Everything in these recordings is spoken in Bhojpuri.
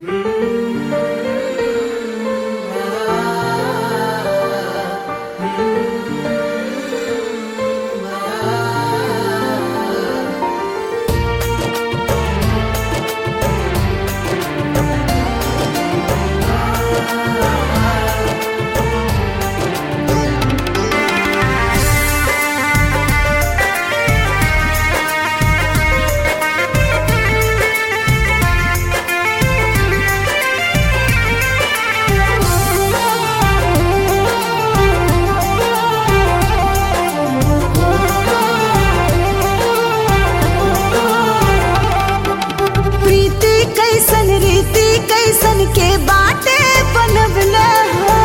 कैसन के बाटे बनवले हो।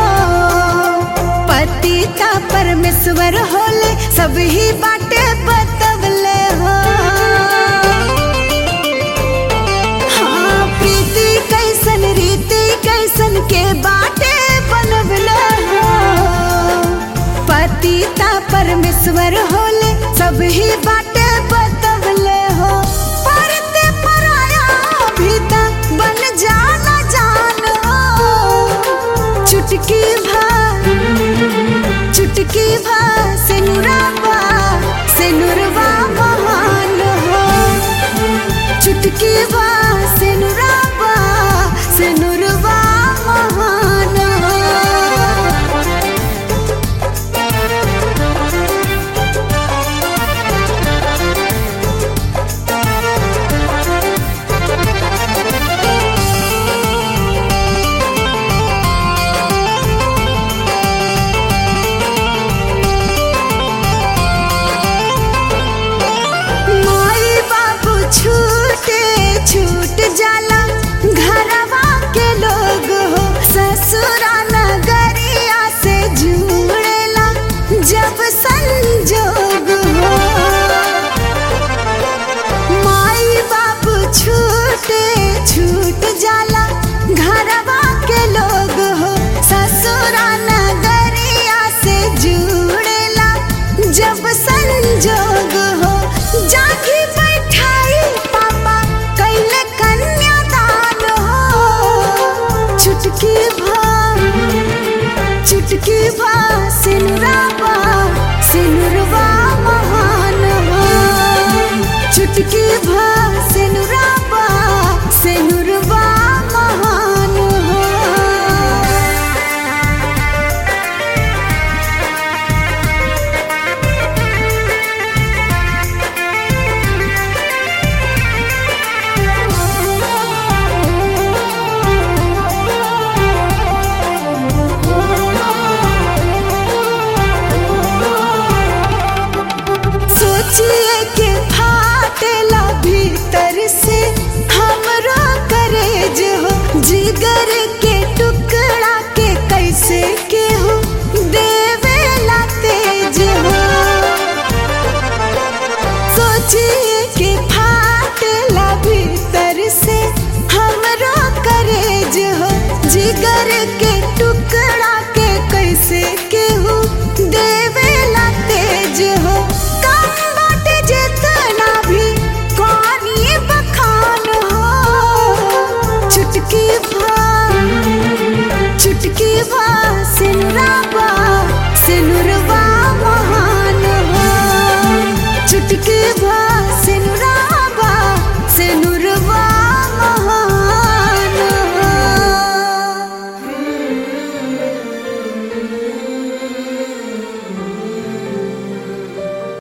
पतिता परमेश्वर होले सब ही बाटे बतवले हो। हाँ, प्रीति कैसन रीति कैसन के बाटे बनवले हो। पतिता परमेश्वर होले सब ही बाटे बतवले हो। परते पराया भी तक बन जाना जान हो। चुटकी भा से नुरवा महान हो। चुटकी भा